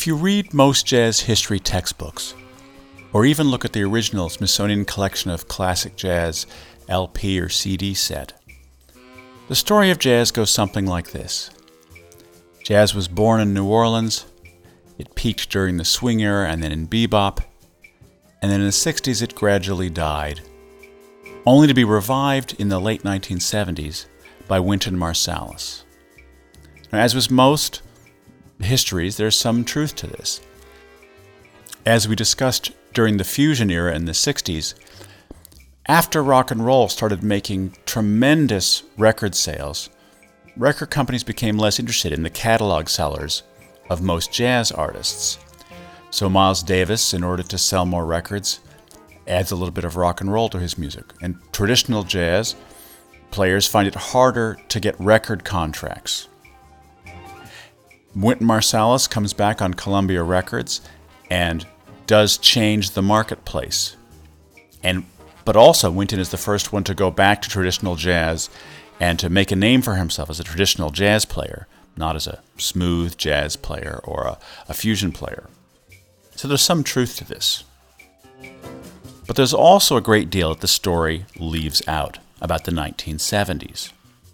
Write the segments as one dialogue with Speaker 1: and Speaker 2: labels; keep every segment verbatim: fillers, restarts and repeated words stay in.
Speaker 1: If you read most jazz history textbooks, or even look at the original Smithsonian Collection of Classic Jazz L P or C D set, the story of jazz goes something like this. Jazz was born in New Orleans, it peaked during the swing era and then in bebop, and then in the sixties it gradually died, only to be revived in the late nineteen seventies by Wynton Marsalis. Now, as with most histories, there's some truth to this. As we discussed during the fusion era in the sixties, after rock and roll started making tremendous record sales, record companies became less interested in the catalog sellers of most jazz artists. So Miles Davis, in order to sell more records, adds a little bit of rock and roll to his music. And traditional jazz players find it harder to get record contracts. Wynton Marsalis comes back on Columbia Records and does change the marketplace. And but also, Wynton is the first one to go back to traditional jazz and to make a name for himself as a traditional jazz player, not as a smooth jazz player or a, a fusion player. So there's some truth to this. But there's also a great deal that the story leaves out about the nineteen seventies.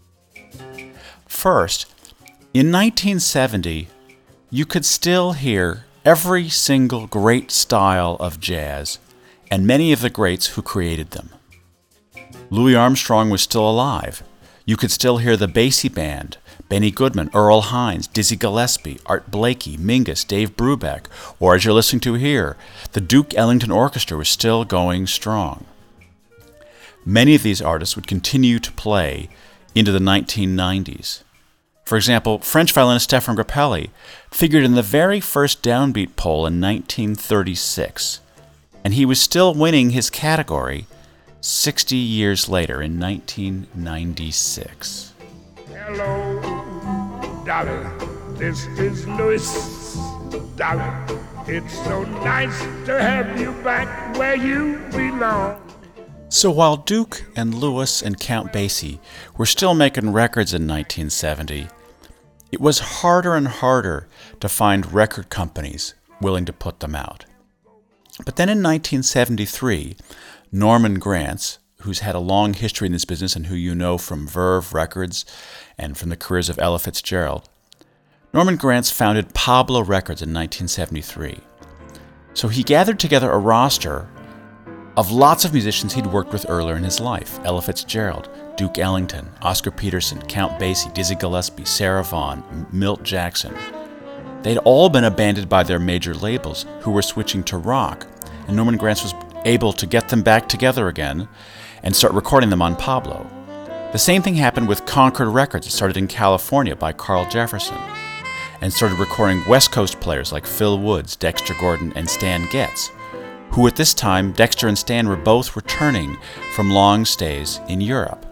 Speaker 1: First, in nineteen seventy, you could still hear every single great style of jazz and many of the greats who created them. Louis Armstrong was still alive. You could still hear the Basie Band, Benny Goodman, Earl Hines, Dizzy Gillespie, Art Blakey, Mingus, Dave Brubeck, or as you're listening to here, the Duke Ellington Orchestra was still going strong. Many of these artists would continue to play into the nineteen nineties. For example, French violinist Stéphane Grappelli figured in the very first downbeat poll in nineteen thirty-six, and he was still winning his category sixty years later in nineteen ninety-six.
Speaker 2: Hello, Dolly, this is Louis. Dolly, it's so nice to have you back where you belong.
Speaker 1: So while Duke and Louis and Count Basie were still making records in nineteen seventy, it was harder and harder to find record companies willing to put them out. But then in nineteen seventy-three, Norman Granz, who's had a long history in this business and who you know from Verve Records and from the careers of Ella Fitzgerald, Norman Granz founded Pablo Records in nineteen seventy-three. So he gathered together a roster of lots of musicians he'd worked with earlier in his life: Ella Fitzgerald, Duke Ellington, Oscar Peterson, Count Basie, Dizzy Gillespie, Sarah Vaughan, Milt Jackson. They'd all been abandoned by their major labels who were switching to rock, and Norman Granz was able to get them back together again and start recording them on Pablo. The same thing happened with Concord Records. It started in California by Carl Jefferson and started recording West Coast players like Phil Woods, Dexter Gordon, and Stan Getz, who at this time, Dexter and Stan were both returning from long stays in Europe.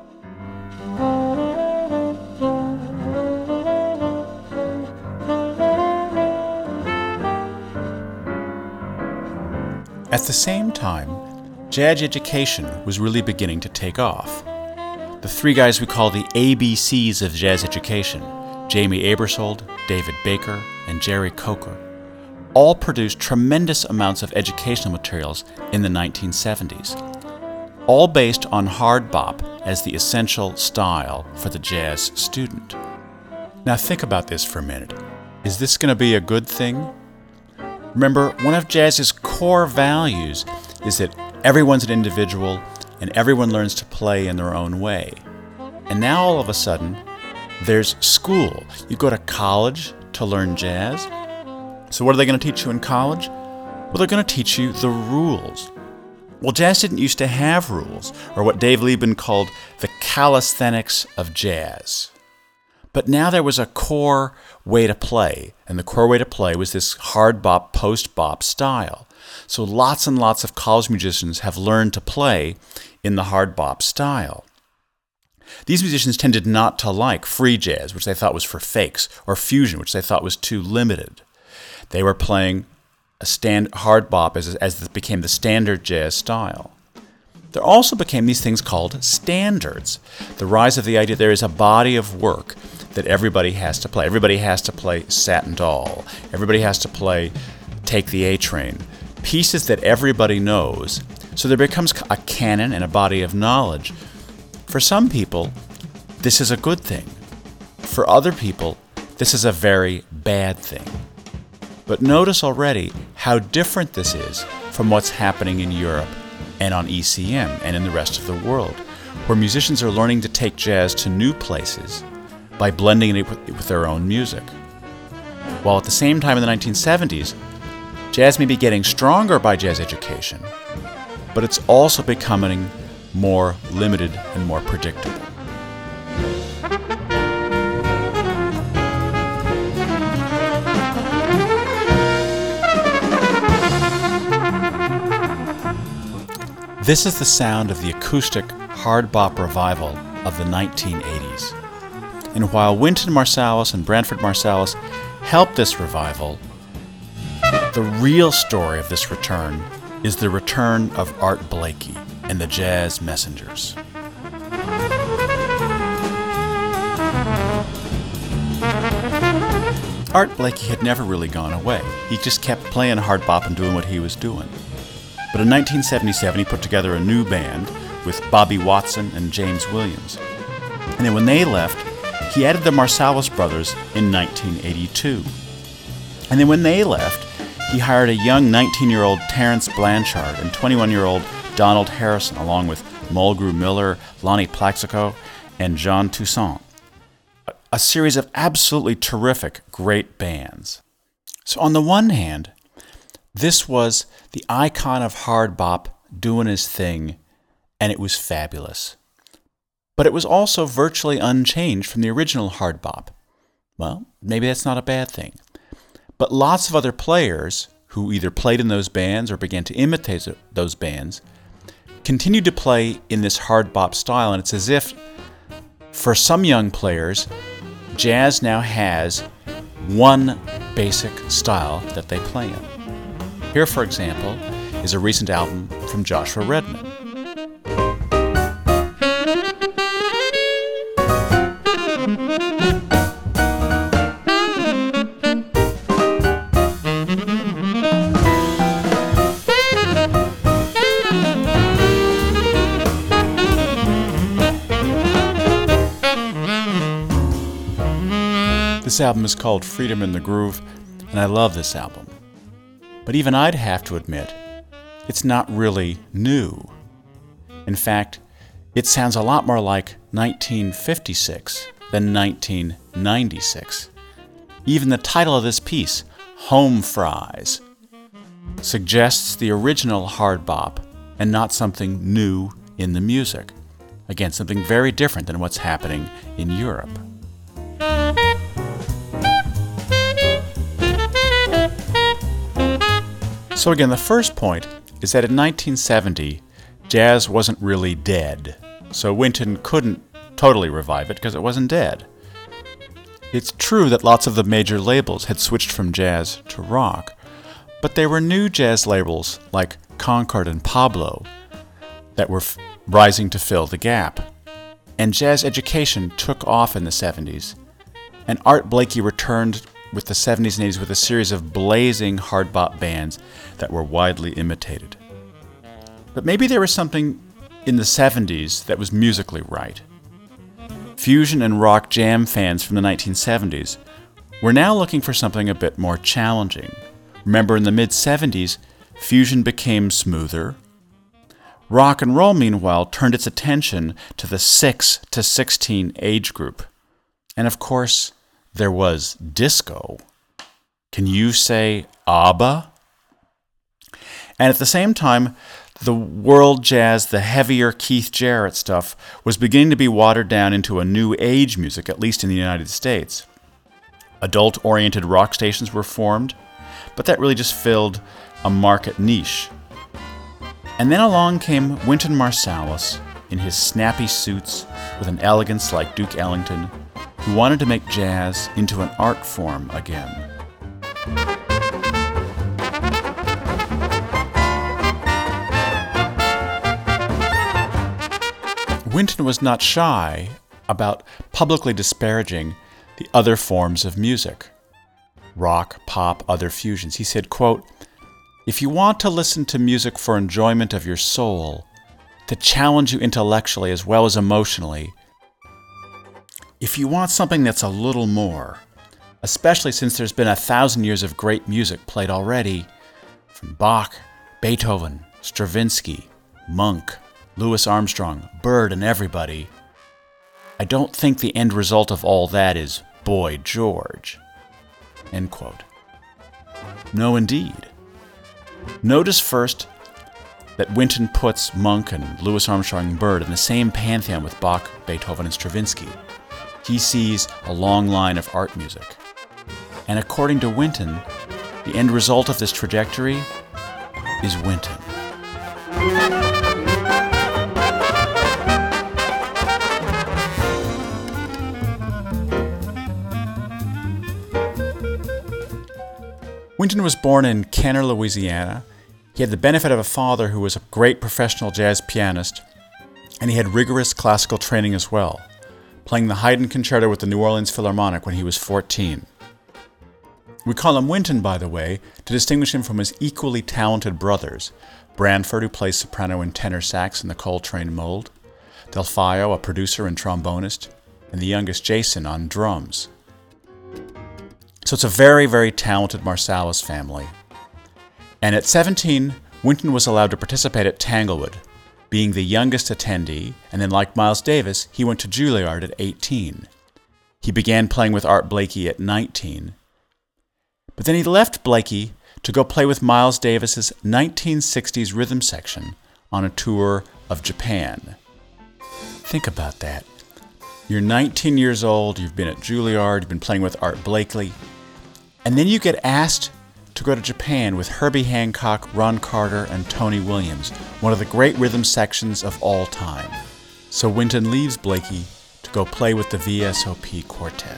Speaker 1: At the same time, jazz education was really beginning to take off. The three guys we call the A B Cs of jazz education, Jamie Aebersold, David Baker, and Jerry Coker, all produced tremendous amounts of educational materials in the nineteen seventies, all based on hard bop as the essential style for the jazz student. Now think about this for a minute. Is this going to be a good thing? Remember, one of jazz's core values is that everyone's an individual and everyone learns to play in their own way. And now all of a sudden, there's school. You go to college to learn jazz. So what are they going to teach you in college? Well, they're going to teach you the rules. Well, jazz didn't used to have rules, or what Dave Liebman called the calisthenics of jazz. But now there was a core way to play, and the core way to play was this hard bop, post bop style. So lots and lots of college musicians have learned to play in the hard bop style. These musicians tended not to like free jazz, which they thought was for fakes, or fusion, which they thought was too limited. They were playing a stand hard bop as, as it became the standard jazz style. There also became these things called standards. The rise of the idea there is a body of work that everybody has to play. Everybody has to play Satin Doll. Everybody has to play Take the A Train. Pieces that everybody knows. So there becomes a canon and a body of knowledge. For some people, this is a good thing. For other people, this is a very bad thing. But notice already how different this is from what's happening in Europe and on E C M and in the rest of the world, where musicians are learning to take jazz to new places by blending it with, with their own music. While at the same time in the nineteen seventies, jazz may be getting stronger by jazz education, but it's also becoming more limited and more predictable. This is the sound of the acoustic hard bop revival of the nineteen eighties. And while Wynton Marsalis and Branford Marsalis helped this revival, the real story of this return is the return of Art Blakey and the Jazz Messengers. Art Blakey had never really gone away. He just kept playing hard bop and doing what he was doing. But in nineteen seventy-seven, he put together a new band with Bobby Watson and James Williams. And then when they left, he added the Marsalis brothers in nineteen eighty-two. And then when they left, he hired a young nineteen-year-old Terrence Blanchard and twenty-one-year-old Donald Harrison, along with Mulgrew Miller, Lonnie Plaxico, and John Toussaint. A, a series of absolutely terrific, great bands. So on the one hand, this was the icon of hard bop doing his thing, and it was fabulous. But it was also virtually unchanged from the original hard bop. Well, maybe that's not a bad thing. But lots of other players who either played in those bands or began to imitate those bands continued to play in this hard bop style, and it's as if, for some young players, jazz now has one basic style that they play in. Here, for example, is a recent album from Joshua Redman. This album is called Freedom in the Groove, and I love this album. But even I'd have to admit, it's not really new. In fact, it sounds a lot more like nineteen fifty-six than nineteen ninety-six. Even the title of this piece, Home Fries, suggests the original hard bop and not something new in the music. Again, something very different than what's happening in Europe. So again, the first point is that in nineteen seventy, jazz wasn't really dead. So Wynton couldn't totally revive it because it wasn't dead. It's true that lots of the major labels had switched from jazz to rock, but there were new jazz labels like Concord and Pablo that were f- rising to fill the gap. And jazz education took off in the seventies, and Art Blakey returned with the seventies and eighties with a series of blazing hard bop bands that were widely imitated. But maybe there was something in the seventies that was musically right. Fusion and rock jam fans from the nineteen seventies were now looking for something a bit more challenging. Remember, in the mid-seventies, fusion became smoother. Rock and roll, meanwhile, turned its attention to the six to sixteen age group. And of course, there was disco. Can you say ABBA? And at the same time, the world jazz, the heavier Keith Jarrett stuff, was beginning to be watered down into a new age music, at least in the United States. Adult-oriented rock stations were formed, but that really just filled a market niche. And then along came Wynton Marsalis in his snappy suits with an elegance like Duke Ellington, who wanted to make jazz into an art form again. Wynton was not shy about publicly disparaging the other forms of music, rock, pop, other fusions. He said, quote, "If you want to listen to music for enjoyment of your soul, to challenge you intellectually as well as emotionally, if you want something that's a little more, especially since there's been a thousand years of great music played already, from Bach, Beethoven, Stravinsky, Monk, Louis Armstrong, Bird, and everybody, I don't think the end result of all that is Boy George." End quote. No, indeed. Notice first that Wynton puts Monk and Louis Armstrong and Bird in the same pantheon with Bach, Beethoven, and Stravinsky. He sees a long line of art music. And according to Wynton, the end result of this trajectory is Wynton. Wynton was born in Kenner, Louisiana. He had the benefit of a father who was a great professional jazz pianist, and he had rigorous classical training as well, playing the Haydn Concerto with the New Orleans Philharmonic when he was fourteen. We call him Wynton, by the way, to distinguish him from his equally talented brothers, Branford, who plays soprano and tenor sax in the Coltrane mold, Delfeayo, a producer and trombonist, and the youngest Jason on drums. So it's a very, very talented Marsalis family. And at seventeen, Wynton was allowed to participate at Tanglewood, being the youngest attendee, and then like Miles Davis, he went to Juilliard at eighteen. He began playing with Art Blakey at nineteen. But then he left Blakey to go play with Miles Davis's nineteen sixties rhythm section on a tour of Japan. Think about that. You're nineteen years old, you've been at Juilliard, you've been playing with Art Blakey, and then you get asked to go to Japan with Herbie Hancock, Ron Carter, and Tony Williams, one of the great rhythm sections of all time. So Wynton leaves Blakey to go play with the V S O P Quartet.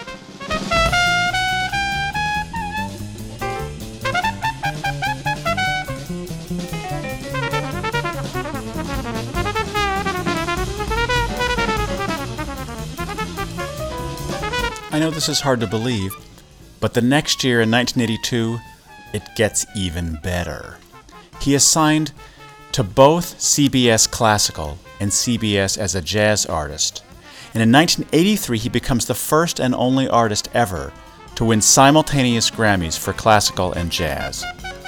Speaker 1: I know this is hard to believe, but the next year in nineteen eighty-two, it gets even better. He is signed to both C B S Classical and C B S as a jazz artist. And in nineteen eighty-three, he becomes the first and only artist ever to win simultaneous Grammys for classical and jazz.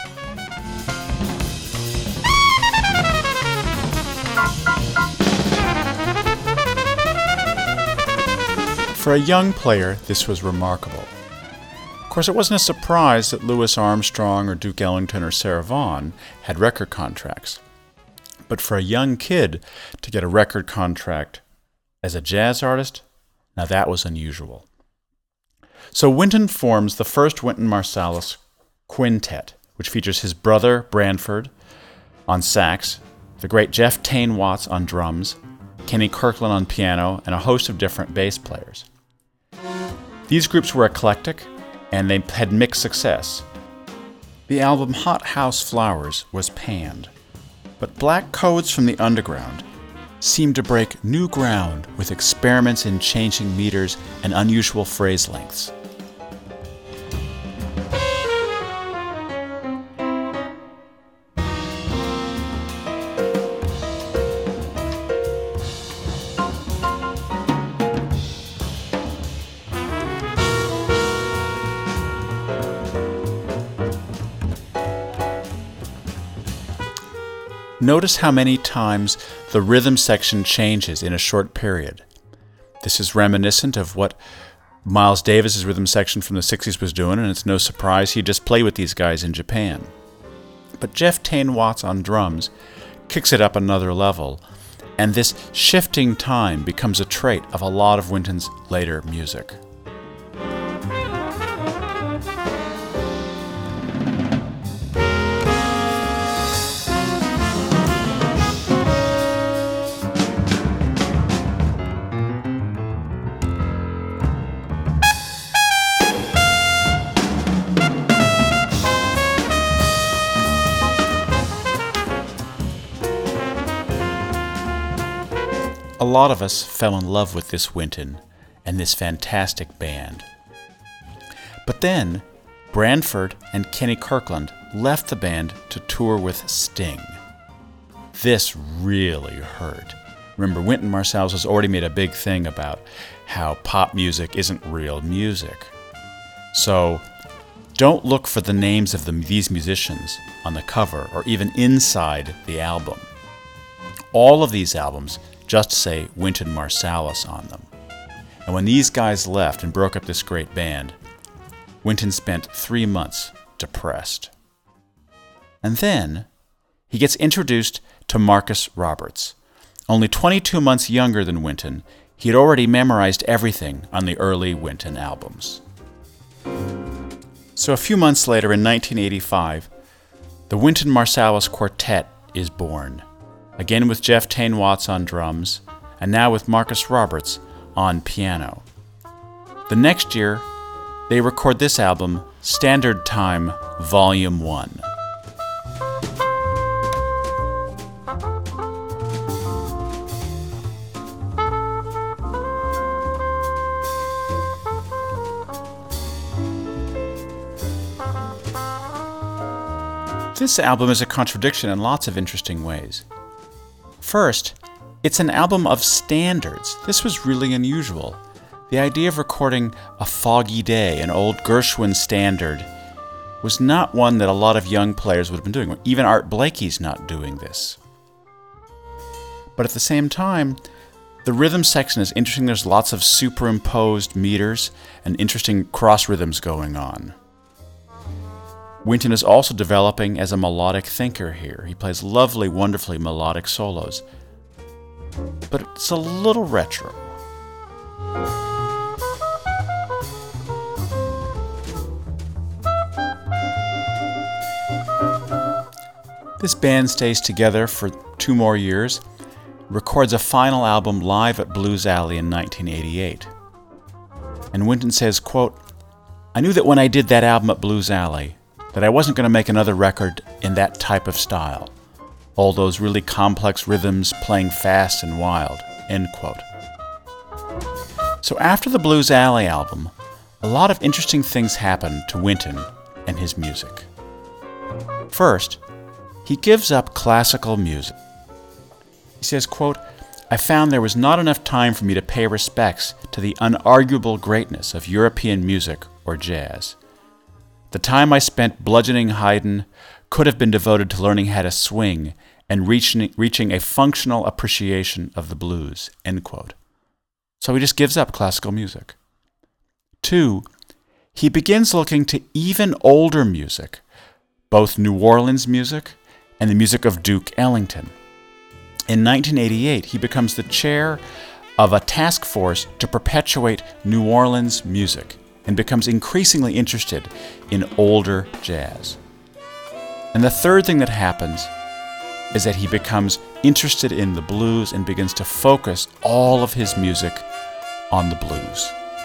Speaker 1: For a young player, this was remarkable. Of course, it wasn't a surprise that Louis Armstrong or Duke Ellington or Sarah Vaughan had record contracts. But for a young kid to get a record contract as a jazz artist, now that was unusual. So Wynton forms the first Wynton Marsalis Quintet, which features his brother Branford on sax, the great Jeff Tain Watts on drums, Kenny Kirkland on piano, and a host of different bass players. These groups were eclectic, and they had mixed success. The album Hot House Flowers was panned, but Black Codes from the Underground seemed to break new ground with experiments in changing meters and unusual phrase lengths. Notice how many times the rhythm section changes in a short period. This is reminiscent of what Miles Davis's rhythm section from the sixties was doing, and it's no surprise he just played with these guys in Japan. But Jeff Tain Watts on drums kicks it up another level, and this shifting time becomes a trait of a lot of Wynton's later music. A lot of us fell in love with this Wynton and this fantastic band. But then, Branford and Kenny Kirkland left the band to tour with Sting. This really hurt. Remember, Wynton Marsalis has already made a big thing about how pop music isn't real music. So, don't look for the names of the, these musicians on the cover or even inside the album. All of these albums just say Wynton Marsalis on them. And when these guys left and broke up this great band, Wynton spent three months depressed. And then he gets introduced to Marcus Roberts. Only twenty-two months younger than Wynton, he had already memorized everything on the early Wynton albums. So a few months later, in nineteen eighty-five, the Wynton Marsalis Quartet is born, again with Jeff Tain Watts on drums, and now with Marcus Roberts on piano. The next year, they record this album, Standard Time, Volume one. This album is a contradiction in lots of interesting ways. First, it's an album of standards. This was really unusual. The idea of recording A Foggy Day, an old Gershwin standard, was not one that a lot of young players would have been doing. Even Art Blakey's not doing this. But at the same time, the rhythm section is interesting. There's lots of superimposed meters and interesting cross rhythms going on. Wynton is also developing as a melodic thinker here. He plays lovely, wonderfully melodic solos. But it's a little retro. This band stays together for two more years, records a final album live at Blues Alley in nineteen eighty-eight. And Wynton says, quote, "I knew that when I did that album at Blues Alley, that I wasn't going to make another record in that type of style. All those really complex rhythms playing fast and wild," end quote. So after the Blues Alley album, a lot of interesting things happened to Wynton and his music. First, he gives up classical music. He says, quote, "I found there was not enough time for me to pay respects to the unarguable greatness of European music or jazz. The time I spent bludgeoning Haydn could have been devoted to learning how to swing and reaching, reaching a functional appreciation of the blues," end quote. So he just gives up classical music. Two, he begins looking to even older music, both New Orleans music and the music of Duke Ellington. In nineteen eighty-eight, he becomes the chair of a task force to perpetuate New Orleans music and becomes increasingly interested in older jazz. And the third thing that happens is that he becomes interested in the blues and begins to focus all of his music on the blues.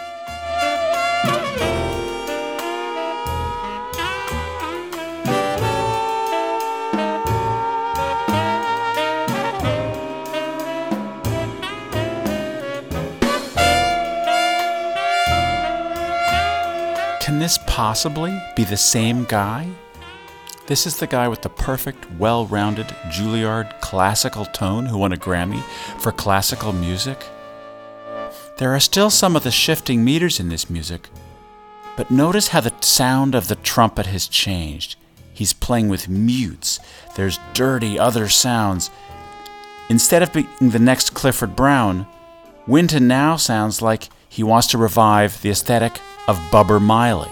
Speaker 1: Can this possibly be the same guy? This is the guy with the perfect, well-rounded Juilliard classical tone who won a Grammy for classical music. There are still some of the shifting meters in this music, but notice how the sound of the trumpet has changed. He's playing with mutes. There's dirty other sounds. Instead of being the next Clifford Brown, Wynton now sounds like he wants to revive the aesthetic of Bubber Miley.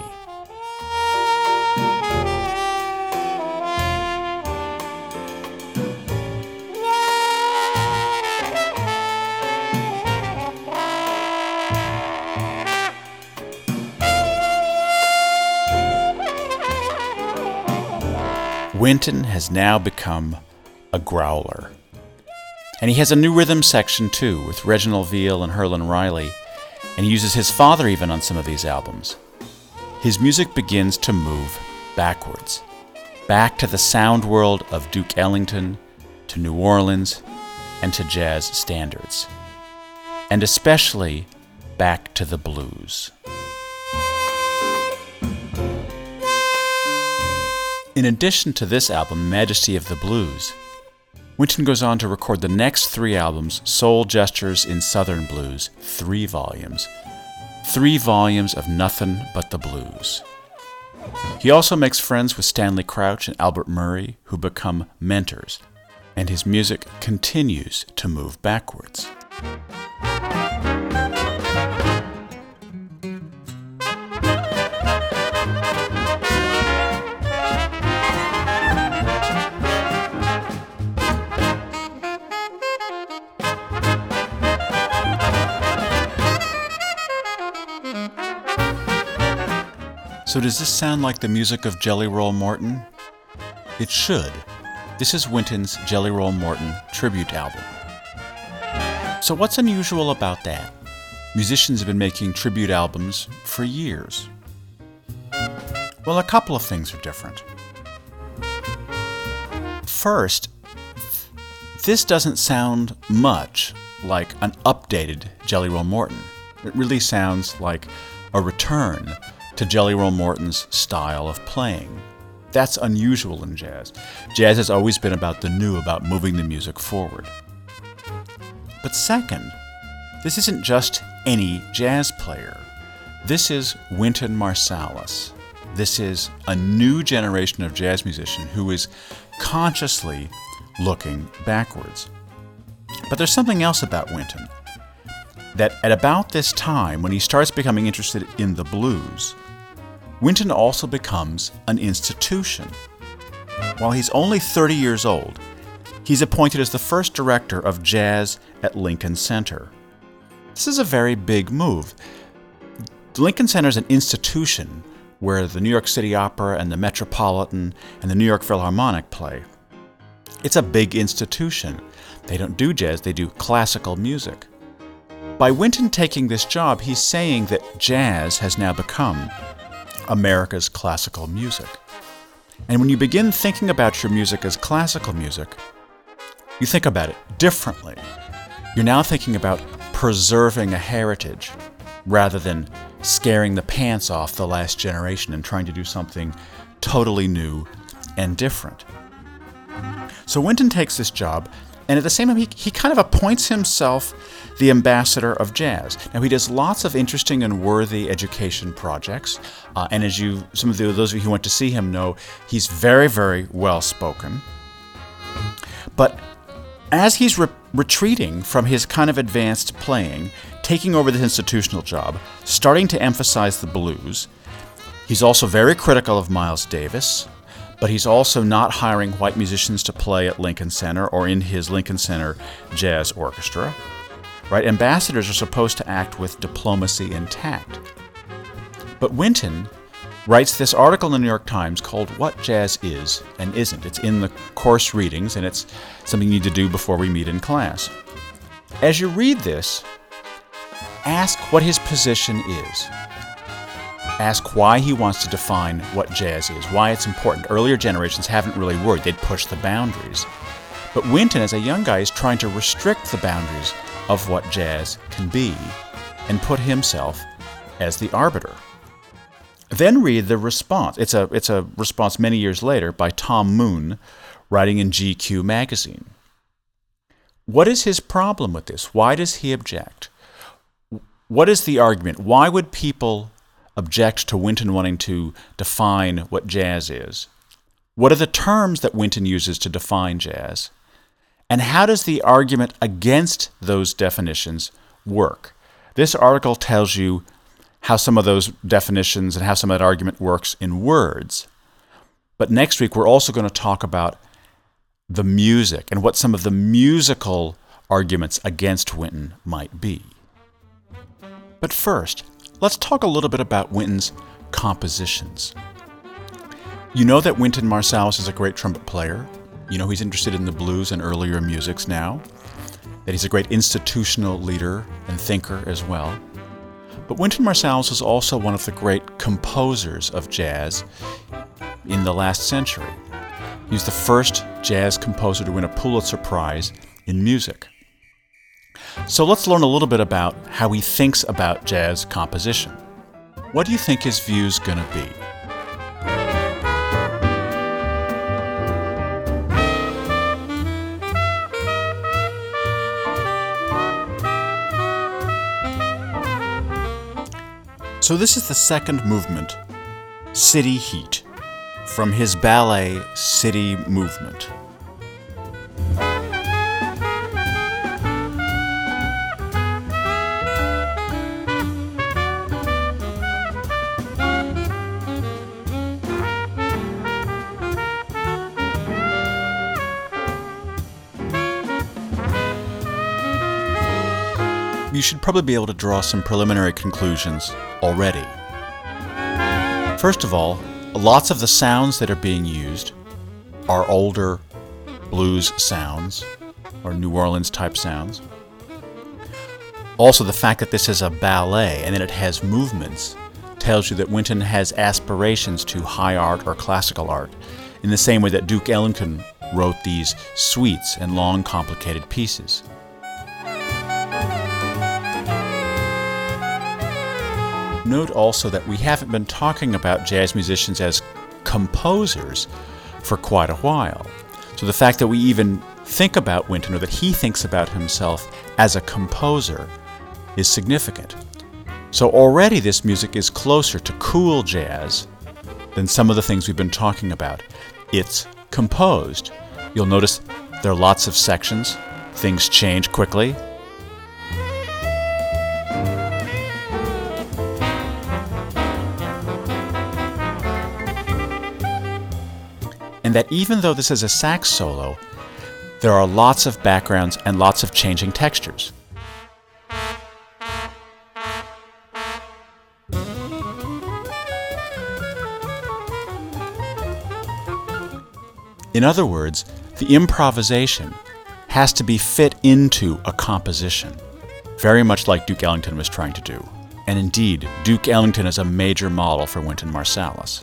Speaker 1: Wynton has now become a growler. And he has a new rhythm section too, with Reginald Veal and Herlin Riley, and he uses his father even on some of these albums. His music begins to move backwards, back to the sound world of Duke Ellington, to New Orleans, and to jazz standards. And especially back to the blues. In addition to this album, Majesty of the Blues, Wynton goes on to record the next three albums, Soul Gestures in Southern Blues, three volumes. Three volumes of nothing but the blues. He also makes friends with Stanley Crouch and Albert Murray, who become mentors, and his music continues to move backwards. So does this sound like the music of Jelly Roll Morton? It should. This is Wynton's Jelly Roll Morton tribute album. So what's unusual about that? Musicians have been making tribute albums for years. Well, a couple of things are different. First, this doesn't sound much like an updated Jelly Roll Morton. It really sounds like a return to Jelly Roll Morton's style of playing. That's unusual in jazz. Jazz has always been about the new, about moving the music forward. But second, this isn't just any jazz player. This is Wynton Marsalis. This is a new generation of jazz musician who is consciously looking backwards. But there's something else about Wynton. That at about this time, when he starts becoming interested in the blues, Wynton also becomes an institution. While he's only thirty years old, he's appointed as the first director of jazz at Lincoln Center. This is a very big move. The Lincoln Center is an institution where the New York City Opera and the Metropolitan and the New York Philharmonic play. It's a big institution. They don't do jazz, they do classical music. By Wynton taking this job, he's saying that jazz has now become America's classical music. And when you begin thinking about your music as classical music, you think about it differently. You're now thinking about preserving a heritage rather than scaring the pants off the last generation and trying to do something totally new and different. So Wynton takes this job, and at the same time, he, he kind of appoints himself the ambassador of jazz. Now, he does lots of interesting and worthy education projects, uh, and as you, some of the, those of you who went to see him know, he's very, very well-spoken. But as he's re- retreating from his kind of advanced playing, taking over this institutional job, starting to emphasize the blues, he's also very critical of Miles Davis, but he's also not hiring white musicians to play at Lincoln Center or in his Lincoln Center Jazz Orchestra. Right? Ambassadors are supposed to act with diplomacy and tact. But Wynton writes this article in the New York Times called What Jazz Is and Isn't. It's in the course readings, and it's something you need to do before we meet in class. As you read this, ask what his position is. Ask why he wants to define what jazz is, why it's important. Earlier generations haven't really worried. They'd push the boundaries. But Wynton, as a young guy, is trying to restrict the boundaries of what jazz can be and put himself as the arbiter. Then read the response. It's a, it's a response many years later by Tom Moon, writing in G Q magazine. What is his problem with this? Why does he object? What is the argument? Why would people object to Wynton wanting to define what jazz is? What are the terms that Wynton uses to define jazz? And how does the argument against those definitions work? This article tells you how some of those definitions and how some of that argument works in words. But next week, we're also going to talk about the music and what some of the musical arguments against Wynton might be. But first, let's talk a little bit about Wynton's compositions. You know that Wynton Marsalis is a great trumpet player. You know he's interested in the blues and earlier musics now. That he's a great institutional leader and thinker as well. But Wynton Marsalis is also one of the great composers of jazz in the last century. He's the first jazz composer to win a Pulitzer Prize in music. So let's learn a little bit about how he thinks about jazz composition. What do you think his view's going to be? So this is the second movement, City Heat, from his ballet City Movement. You should probably be able to draw some preliminary conclusions already. First of all, lots of the sounds that are being used are older blues sounds or New Orleans type sounds. Also, the fact that this is a ballet and that it has movements tells you that Wynton has aspirations to high art or classical art, in the same way that Duke Ellington wrote these suites and long, complicated pieces. Note also that we haven't been talking about jazz musicians as composers for quite a while. So the fact that we even think about Wynton, or that he thinks about himself as a composer, is significant. So already this music is closer to cool jazz than some of the things we've been talking about. It's composed. You'll notice there are lots of sections. Things change quickly. And that even though this is a sax solo, there are lots of backgrounds and lots of changing textures. In other words, the improvisation has to be fit into a composition, very much like Duke Ellington was trying to do. And indeed, Duke Ellington is a major model for Wynton Marsalis.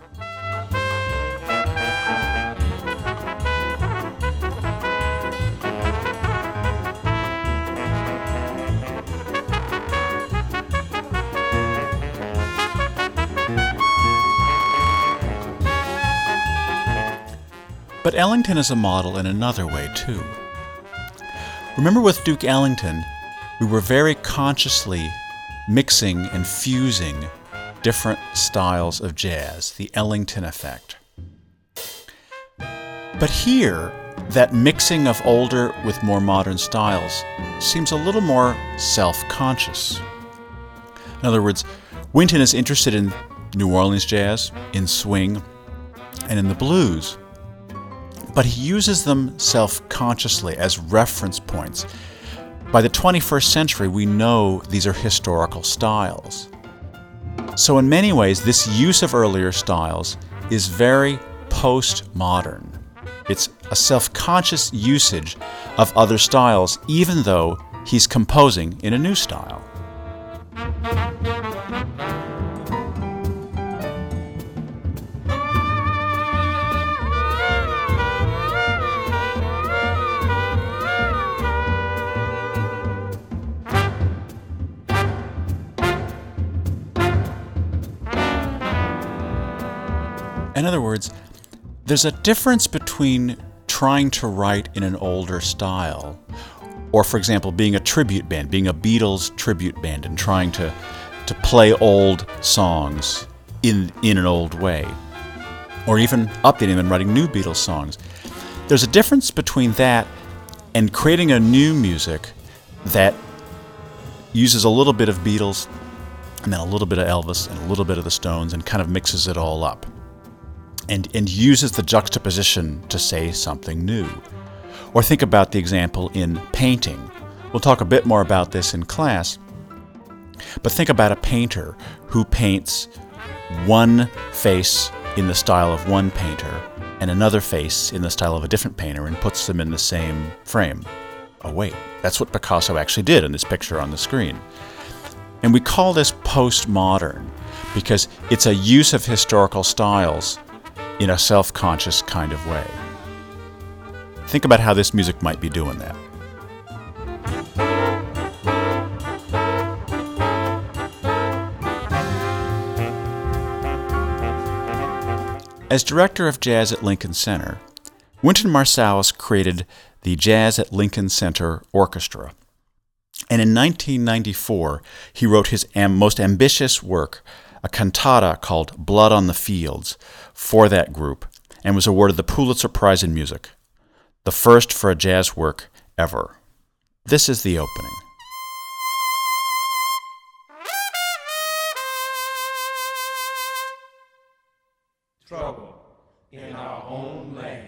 Speaker 1: But Ellington is a model in another way, too. Remember, with Duke Ellington, we were very consciously mixing and fusing different styles of jazz, the Ellington effect. But here, that mixing of older with more modern styles seems a little more self-conscious. In other words, Wynton is interested in New Orleans jazz, in swing, and in the blues, but he uses them self-consciously as reference points. By the twenty-first century, we know these are historical styles. So in many ways, this use of earlier styles is very postmodern. It's a self-conscious usage of other styles, even though he's composing in a new style. In other words, there's a difference between trying to write in an older style, or for example, being a tribute band, being a Beatles tribute band and trying to, to play old songs in, in an old way, or even updating them and writing new Beatles songs. There's a difference between that and creating a new music that uses a little bit of Beatles and then a little bit of Elvis and a little bit of the Stones and kind of mixes it all up. And, and uses the juxtaposition to say something new. Or think about the example in painting. We'll talk a bit more about this in class, but think about a painter who paints one face in the style of one painter and another face in the style of a different painter and puts them in the same frame. Oh wait, that's what Picasso actually did in this picture on the screen. And we call this postmodern because it's a use of historical styles in a self-conscious kind of way. Think about how this music might be doing that. As director of jazz at Lincoln Center, Wynton Marsalis created the Jazz at Lincoln Center Orchestra. And in nineteen ninety-four, he wrote his am- most ambitious work, a cantata called Blood on the Fields, for that group, and was awarded the Pulitzer Prize in Music, the first for a jazz work ever. This is the opening.
Speaker 3: Trouble in our own land.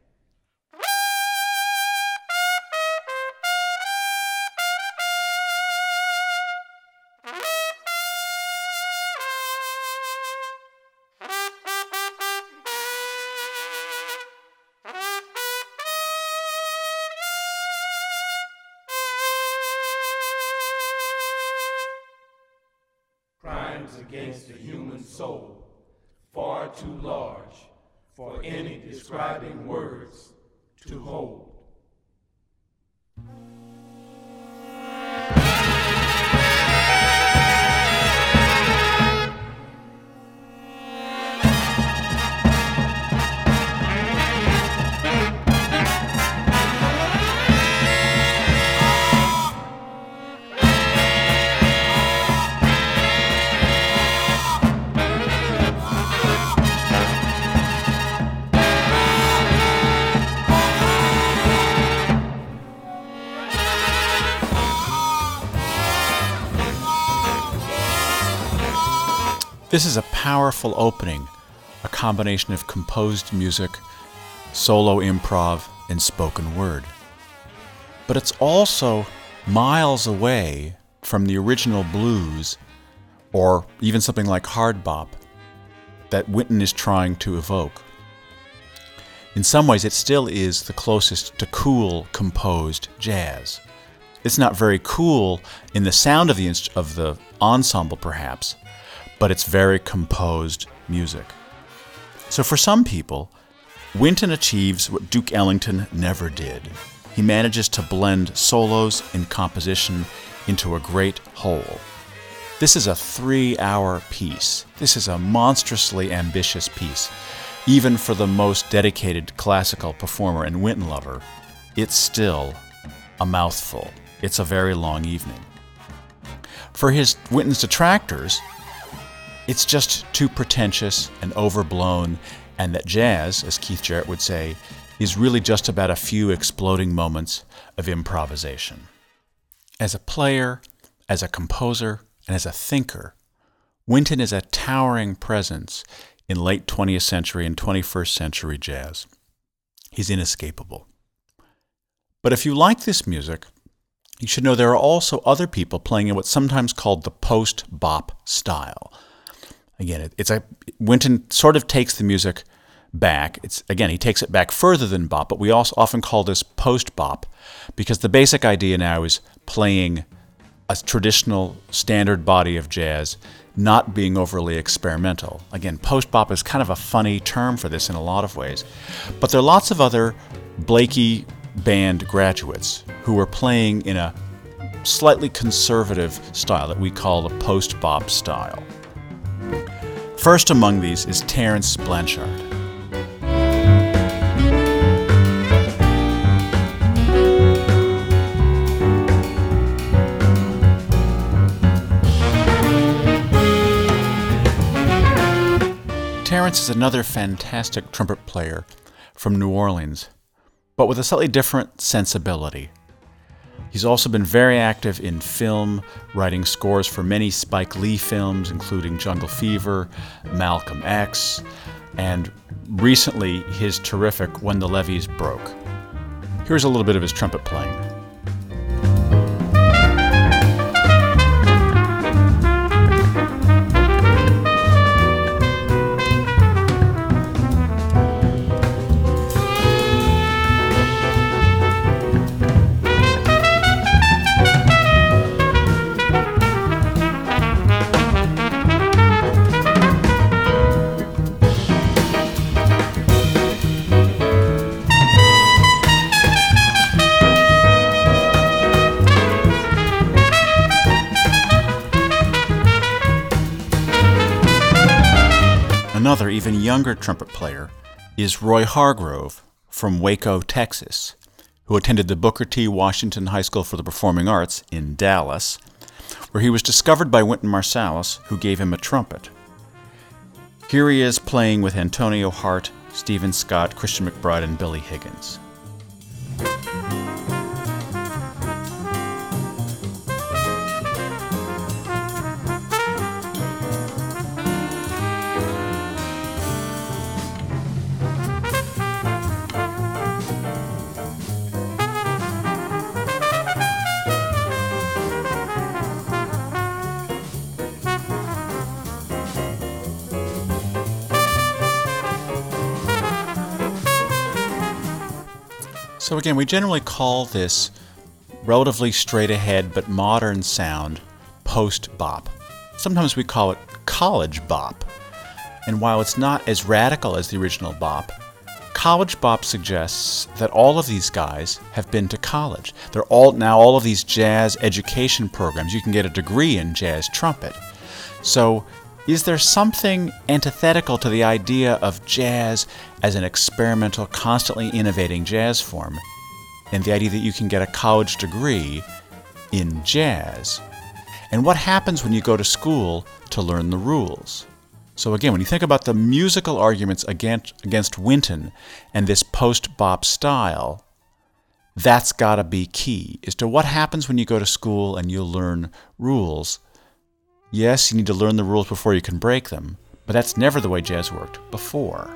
Speaker 3: Crimes against the human soul, far too large for any describing words to hold.
Speaker 1: This is a powerful opening, a combination of composed music, solo improv, and spoken word. But it's also miles away from the original blues, or even something like hard bop, that Wynton is trying to evoke. In some ways, it still is the closest to cool, composed jazz. It's not very cool in the sound of the inst- of the ensemble, perhaps, but it's very composed music. So for some people, Wynton achieves what Duke Ellington never did. He manages to blend solos and composition into a great whole. This is a three-hour piece. This is a monstrously ambitious piece. Even for the most dedicated classical performer and Wynton lover, it's still a mouthful. It's a very long evening. For his Wynton's detractors, it's just too pretentious and overblown, and that jazz, as Keith Jarrett would say, is really just about a few exploding moments of improvisation. As a player, as a composer, and as a thinker, Wynton is a towering presence in late twentieth century and twenty-first century jazz. He's inescapable. But if you like this music, you should know there are also other people playing in what's sometimes called the post-bop style. Again, it's a Wynton sort of takes the music back. It's again, he takes it back further than bop, but we also often call this post-bop because the basic idea now is playing a traditional standard body of jazz, not being overly experimental. Again, post-bop is kind of a funny term for this in a lot of ways. But there are lots of other Blakey band graduates who are playing in a slightly conservative style that we call the post-bop style. First among these is Terence Blanchard. Terence is another fantastic trumpet player from New Orleans, but with a slightly different sensibility. He's also been very active in film, writing scores for many Spike Lee films, including Jungle Fever, Malcolm X, and recently his terrific When the Levees Broke. Here's a little bit of his trumpet playing. another, even younger trumpet player is Roy Hargrove from Waco, Texas, who attended the Booker T. Washington High School for the Performing Arts in Dallas, where he was discovered by Wynton Marsalis, who gave him a trumpet. Here he is playing with Antonio Hart, Stephen Scott, Christian McBride, and Billy Higgins. So again, we generally call this relatively straight ahead but modern sound post-bop. Sometimes we call it college bop. And while it's not as radical as the original bop, college bop suggests that all of these guys have been to college. They're all now all of these jazz education programs. You can get a degree in jazz trumpet. So is there something antithetical to the idea of jazz as an experimental, constantly innovating jazz form, and the idea that you can get a college degree in jazz? And what happens when you go to school to learn the rules? So again, when you think about the musical arguments against, against Wynton and this post-bop style, that's got to be key, as to what happens when you go to school and you learn rules. Yes, you need to learn the rules before you can break them, but that's never the way jazz worked before.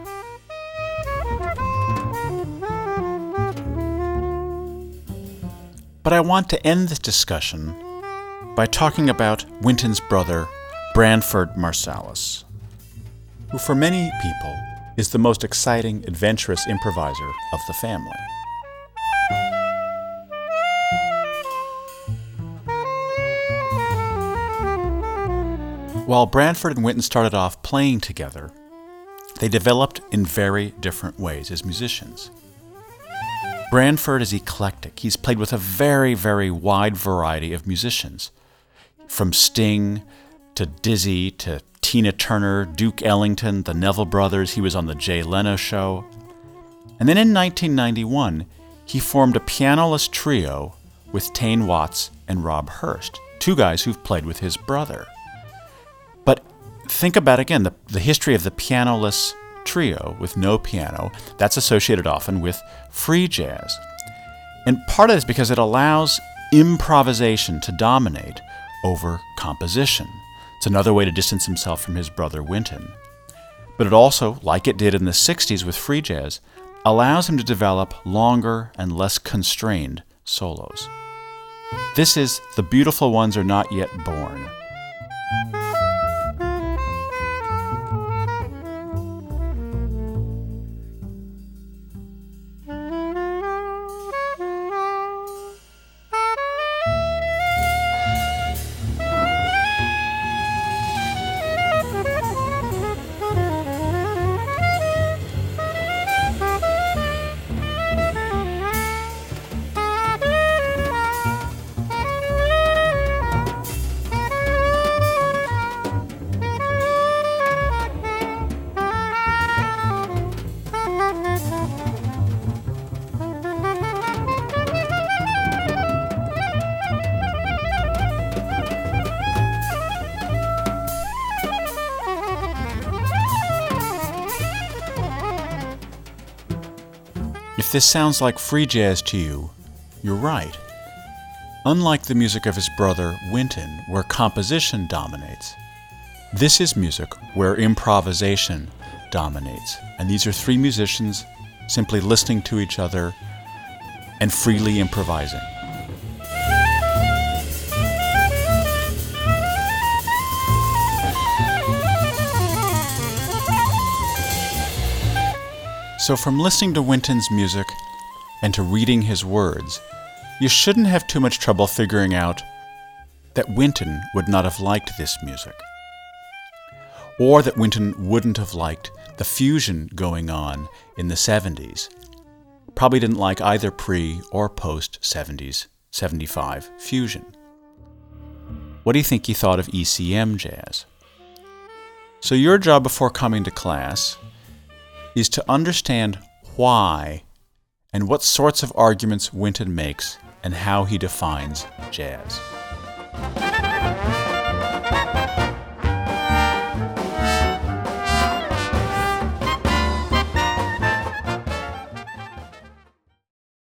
Speaker 1: But I want to end this discussion by talking about Wynton's brother, Branford Marsalis, who for many people is the most exciting, adventurous improviser of the family. While Branford and Wynton started off playing together, they developed in very different ways as musicians. Branford is eclectic. He's played with a very, very wide variety of musicians, from Sting to Dizzy to Tina Turner, Duke Ellington, the Neville Brothers. He was on the Jay Leno Show. And then in nineteen ninety-one, he formed a pianoless trio with Tane Watts and Rob Hurst, two guys who've played with his brother. But think about, again, the, the history of the pianoless trio with no piano. That's associated often with free jazz. And part of it is because it allows improvisation to dominate over composition. It's another way to distance himself from his brother Wynton. But it also, like it did in the sixties with free jazz, allows him to develop longer and less constrained solos. This is The Beautiful Ones Are Not Yet Born. If this sounds like free jazz to you, you're right. Unlike the music of his brother Wynton, where composition dominates, this is music where improvisation dominates. And these are three musicians simply listening to each other and freely improvising. So from listening to Wynton's music and to reading his words, you shouldn't have too much trouble figuring out that Wynton would not have liked this music, or that Wynton wouldn't have liked the fusion going on in the seventies. Probably didn't like either pre or post-seventies, seventy-five fusion. What do you think he thought of E C M jazz? So your job before coming to class is to understand why and what sorts of arguments Wynton makes and how he defines jazz.